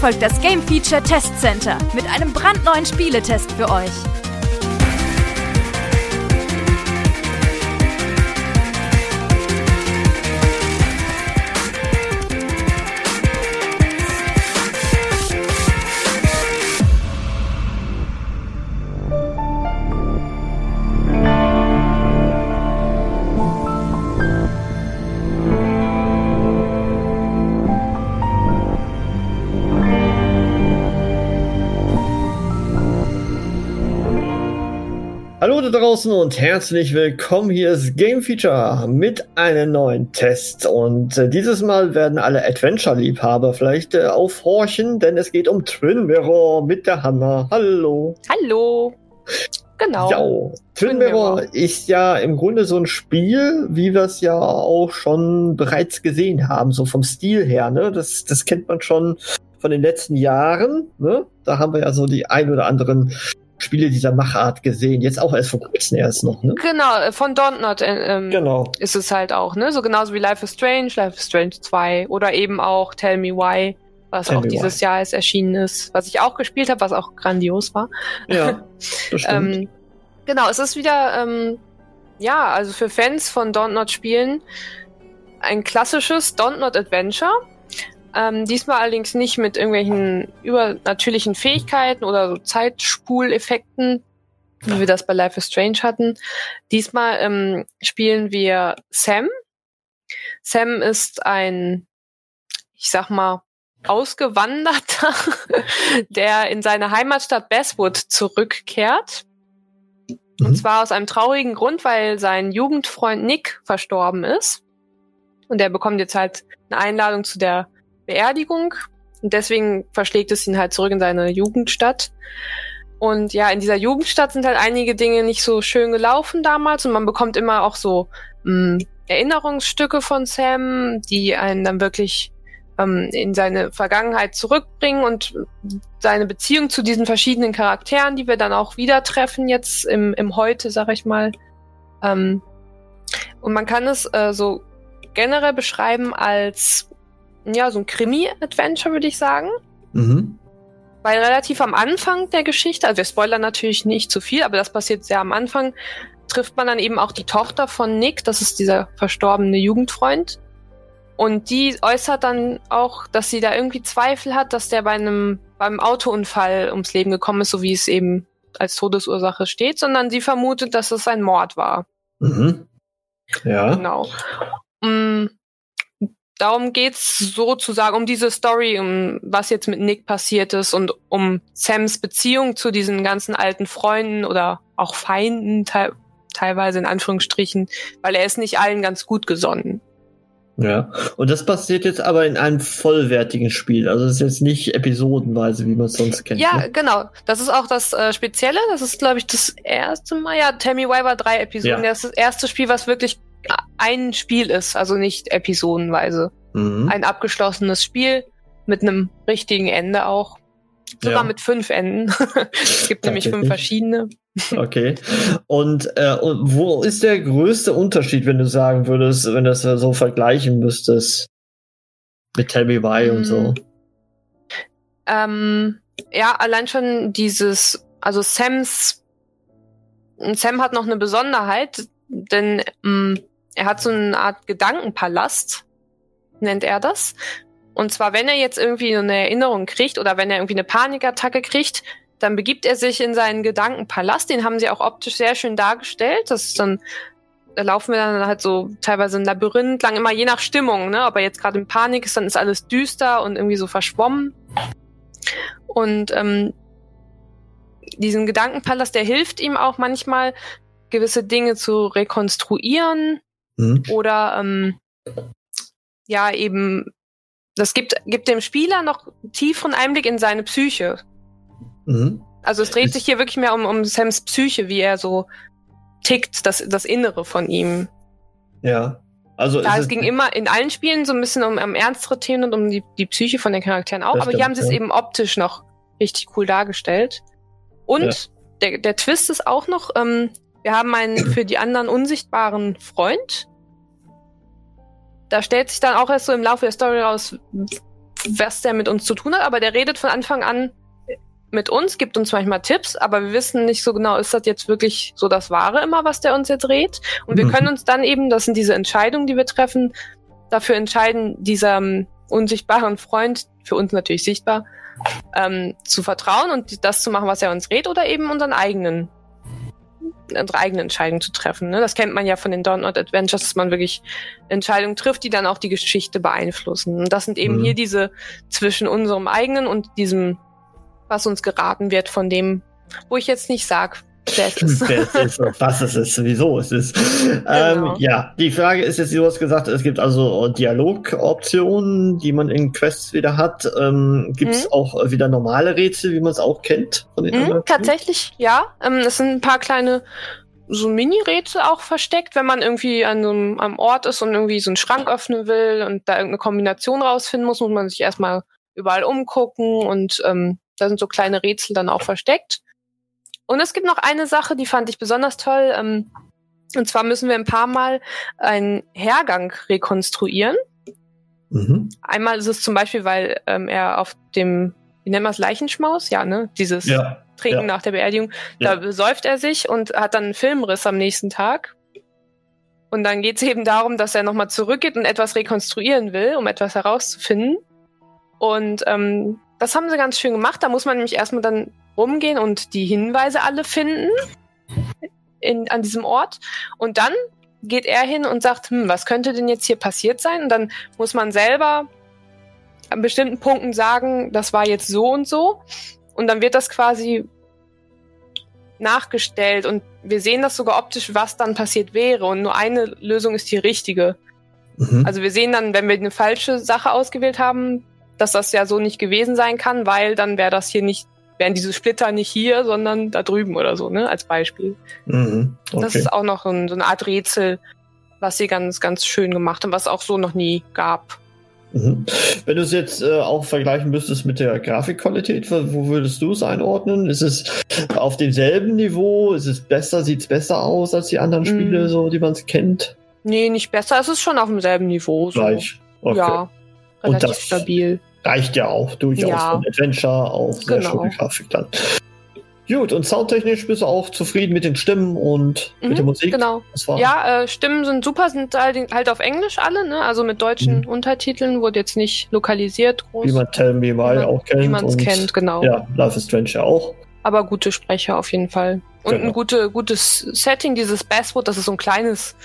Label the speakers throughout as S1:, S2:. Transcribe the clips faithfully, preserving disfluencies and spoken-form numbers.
S1: folgt das Game Feature Test Center mit einem brandneuen Spieletest für euch.
S2: Hallo da draußen und herzlich willkommen. Hier ist Game Feature mit einem neuen Test. Und äh, dieses Mal werden alle Adventure-Liebhaber vielleicht äh, aufhorchen, denn es geht um Twin Mirror mit der Hammer. Hallo.
S3: Hallo. Genau.
S2: Ja, Twin, Twin Mirror, Mirror ist ja im Grunde so ein Spiel, wie wir es ja auch schon bereits gesehen haben, so vom Stil her. Ne? Das, das kennt man schon von den letzten Jahren. Ne? Da haben wir ja so die ein oder anderen Spiele dieser Machart gesehen. Jetzt auch erst vor kurzem erst noch, ne?
S3: Genau, von Dontnod äh, ähm, genau. ist es halt auch, ne? So genauso wie Life is Strange, Life is Strange zwei oder eben auch Tell Me Why, was Tell auch dieses why. Jahr erst erschienen ist, was ich auch gespielt habe, was auch grandios war.
S2: Ja, das stimmt.
S3: ähm, genau, es ist wieder, ähm, ja, also für Fans von Dontnod-Spielen ein klassisches Dontnod-Adventure. Ähm, diesmal allerdings nicht mit irgendwelchen übernatürlichen Fähigkeiten oder so Zeitspuleffekten, wie wir das bei Life is Strange hatten. Diesmal ähm, spielen wir Sam. Sam ist ein, ich sag mal, Ausgewanderter, der in seine Heimatstadt Basswood zurückkehrt. Mhm. Und zwar aus einem traurigen Grund, weil sein Jugendfreund Nick verstorben ist. Und der bekommt jetzt halt eine Einladung zu der Beerdigung und deswegen verschlägt es ihn halt zurück in seine Jugendstadt. Und ja, in dieser Jugendstadt sind halt einige Dinge nicht so schön gelaufen damals und man bekommt immer auch so mh, Erinnerungsstücke von Sam, die einen dann wirklich ähm, in seine Vergangenheit zurückbringen und seine Beziehung zu diesen verschiedenen Charakteren, die wir dann auch wieder treffen jetzt im, im Heute, sag ich mal. Ähm, und man kann es äh, so generell beschreiben als ja, so ein Krimi-Adventure, würde ich sagen. Mhm. Weil relativ am Anfang der Geschichte, also wir spoilern natürlich nicht zu viel, aber das passiert sehr am Anfang, trifft man dann eben auch die Tochter von Nick, das ist dieser verstorbene Jugendfreund. Und die äußert dann auch, dass sie da irgendwie Zweifel hat, dass der bei einem beim Autounfall ums Leben gekommen ist, so wie es eben als Todesursache steht, sondern sie vermutet, dass es ein Mord war.
S2: Mhm. Ja.
S3: Genau. Mm. Darum geht's sozusagen um diese Story, um was jetzt mit Nick passiert ist und um Sams Beziehung zu diesen ganzen alten Freunden oder auch Feinden, te- teilweise in Anführungsstrichen, weil er ist nicht allen ganz gut gesonnen.
S2: Ja, und das passiert jetzt aber in einem vollwertigen Spiel, also es ist jetzt nicht episodenweise, wie man es sonst kennt.
S3: Ja,
S2: ne?
S3: Genau, das ist auch das äh, Spezielle, das ist, glaube ich, das erste Mal, ja, Tell Me Why war drei Episoden, ja. Das ist das erste Spiel, was wirklich ein Spiel ist, also nicht episodenweise. Mhm. Ein abgeschlossenes Spiel mit einem richtigen Ende auch. Sogar ja. mit fünf Enden. Es gibt nämlich fünf verschiedene.
S2: Okay. Und, äh, und wo ist der größte Unterschied, wenn du sagen würdest, wenn du das so vergleichen müsstest? Mit Tell Me Why mhm. und so.
S3: Ähm, ja, allein schon dieses, also Sams, Sam hat noch eine Besonderheit, denn mh, er hat so eine Art Gedankenpalast, nennt er das. Und zwar, wenn er jetzt irgendwie eine Erinnerung kriegt oder wenn er irgendwie eine Panikattacke kriegt, dann begibt er sich in seinen Gedankenpalast. Den haben sie auch optisch sehr schön dargestellt. Das ist dann, da laufen wir dann halt so teilweise ein Labyrinth lang, immer je nach Stimmung, ne? Ob er jetzt gerade in Panik ist, dann ist alles düster und irgendwie so verschwommen. Und ähm, diesen Gedankenpalast, der hilft ihm auch manchmal, gewisse Dinge zu rekonstruieren mhm. oder ähm, ja eben, das gibt, gibt dem Spieler noch tieferen Einblick in seine Psyche. Mhm. Also es dreht ich sich hier wirklich mehr um, um Sams Psyche, wie er so tickt, das, das Innere von ihm.
S2: Ja. Also
S3: ja, es, es ging immer in allen Spielen so ein bisschen um, um ernstere Themen und um die, die Psyche von den Charakteren auch, aber stimmt, hier haben sie ja. es eben optisch noch richtig cool dargestellt. Und ja. der, der Twist ist auch noch, ähm, wir haben einen für die anderen unsichtbaren Freund. Da stellt sich dann auch erst so im Laufe der Story raus, was der mit uns zu tun hat, aber der redet von Anfang an mit uns, gibt uns manchmal Tipps, aber wir wissen nicht so genau, ist das jetzt wirklich so das Wahre immer, was der uns jetzt rät? Und wir mhm. können uns dann eben, das sind diese Entscheidungen, die wir treffen, dafür entscheiden, diesem unsichtbaren Freund, für uns natürlich sichtbar, ähm, zu vertrauen und das zu machen, was er uns rät, oder eben unseren eigenen, unsere eigene Entscheidung zu treffen. Ne? Das kennt man ja von den Dontnod Adventures, dass man wirklich Entscheidungen trifft, die dann auch die Geschichte beeinflussen. Und das sind eben mhm. hier diese zwischen unserem eigenen und diesem, was uns geraten wird von dem, wo ich jetzt nicht sag, wer es ist.
S2: Wer es ist und was es ist, wieso es ist. Genau. Ähm, ja, die Frage ist jetzt, du hast gesagt, es gibt also Dialogoptionen, die man in Quests wieder hat. Ähm, gibt es mhm. auch wieder normale Rätsel, wie man es auch kennt? Von den
S3: mhm, tatsächlich, ja. Ähm, es sind ein paar kleine so Mini-Rätsel auch versteckt, wenn man irgendwie an so einem am Ort ist und irgendwie so einen Schrank öffnen will und da irgendeine Kombination rausfinden muss, muss man sich erstmal überall umgucken und ähm, da sind so kleine Rätsel dann auch versteckt. Und es gibt noch eine Sache, die fand ich besonders toll. Ähm, und zwar müssen wir ein paar Mal einen Hergang rekonstruieren. Mhm. Einmal ist es zum Beispiel, weil ähm, er auf dem, wie nennt man es, Leichenschmaus? Ja, ne? Dieses
S2: ja,
S3: Trinken
S2: ja.
S3: nach der Beerdigung. Ja. Da besäuft er sich und hat dann einen Filmriss am nächsten Tag. Und dann geht es eben darum, dass er nochmal zurückgeht und etwas rekonstruieren will, um etwas herauszufinden. Und ähm, das haben sie ganz schön gemacht. Da muss man nämlich erstmal dann rumgehen und die Hinweise alle finden in, an diesem Ort. Und dann geht er hin und sagt, hm, was könnte denn jetzt hier passiert sein? Und dann muss man selber an bestimmten Punkten sagen, das war jetzt so und so. Und dann wird das quasi nachgestellt. Und wir sehen das sogar optisch, was dann passiert wäre. Und nur eine Lösung ist die richtige. Mhm. Also wir sehen dann, wenn wir eine falsche Sache ausgewählt haben, dass das ja so nicht gewesen sein kann, weil dann wäre das hier nicht, wären diese Splitter nicht hier, sondern da drüben oder so, ne, als Beispiel.
S2: Mhm, okay.
S3: Das ist auch noch ein, so eine Art Rätsel, was sie ganz, ganz schön gemacht haben, was auch so noch nie gab.
S2: Mhm. Wenn du es jetzt äh, auch vergleichen müsstest mit der Grafikqualität, wo würdest du es einordnen? Ist es auf demselben Niveau? Ist es besser? Sieht es besser aus als die anderen Spiele, mhm. so, die man kennt?
S3: Nee, nicht besser. Es ist schon auf demselben Niveau. So.
S2: Gleich. Okay.
S3: Ja.
S2: Und
S3: relativ
S2: das
S3: stabil.
S2: Reicht ja auch durchaus
S3: ja.
S2: von Adventure auf sehr
S3: genau.
S2: schöne Grafik dann. Gut, und soundtechnisch bist du auch zufrieden mit den Stimmen und mhm, mit der Musik?
S3: Genau. Ja, äh, Stimmen sind super, sind halt auf Englisch alle, ne? Also mit deutschen mhm. Untertiteln, wurde jetzt nicht lokalisiert groß.
S2: Wie man Tell Me Why auch kennt.
S3: Wie man es kennt, genau.
S2: Ja, Life is Strange ja auch.
S3: Aber gute Sprecher auf jeden Fall. Und genau. ein gute, gutes Setting, dieses Basswood, das ist so ein kleines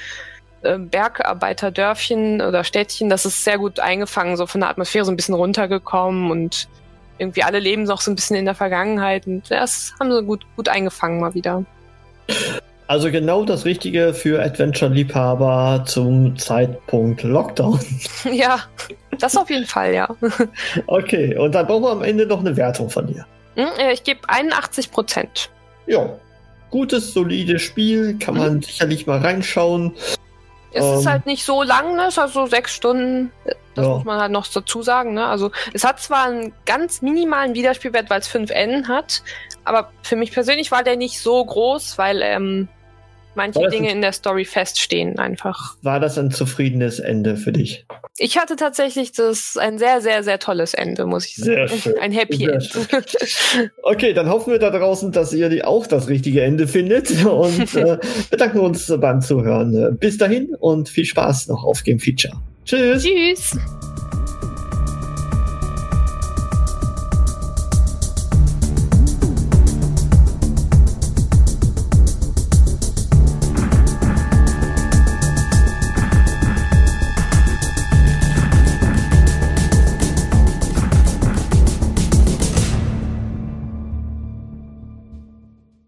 S3: Bergarbeiterdörfchen oder Städtchen, das ist sehr gut eingefangen, so von der Atmosphäre so ein bisschen runtergekommen und irgendwie alle leben noch so ein bisschen in der Vergangenheit und das haben sie gut, gut eingefangen mal wieder.
S2: Also genau das Richtige für Adventure-Liebhaber zum Zeitpunkt Lockdown.
S3: Ja, das auf jeden Fall, ja.
S2: Okay, und dann brauchen wir am Ende noch eine Wertung von dir.
S3: Ich gebe einundachtzig Prozent.
S2: Ja, gutes, solides Spiel, kann man mhm. sicherlich mal reinschauen.
S3: Es um, ist halt nicht so lang, ne? Es ist also sechs Stunden, das ja. muss man halt noch dazu sagen, ne? Also es hat zwar einen ganz minimalen Wiederspielwert, weil es fünf Enden hat, aber für mich persönlich war der nicht so groß, weil ähm, manche Dinge ein, in der Story feststehen einfach.
S2: War das ein zufriedenes Ende für dich?
S3: Ich hatte tatsächlich das ein sehr, sehr, sehr tolles Ende, muss ich sagen. Sehr schön. Ein Happy sehr End.
S2: Schön. Okay, dann hoffen wir da draußen, dass ihr die auch das richtige Ende findet und äh, bedanken uns beim Zuhören. Bis dahin und viel Spaß noch auf Game Feature. Tschüss.
S3: Tschüss.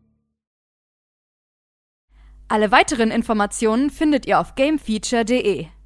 S1: Alle weiteren Informationen findet ihr auf gamefeature punkt de.